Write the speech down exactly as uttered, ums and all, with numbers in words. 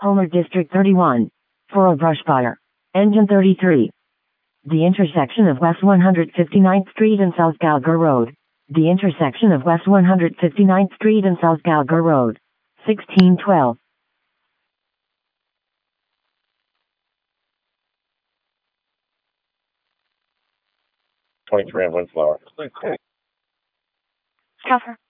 Homer District thirty-one. For a brush fire. Engine thirty-three. The intersection of West one hundred fifty-ninth Street and South Gallagher Road. The intersection of West one hundred fifty-ninth Street and South Gallagher Road. sixteen twelve. twenty-three on Windflower. Cover.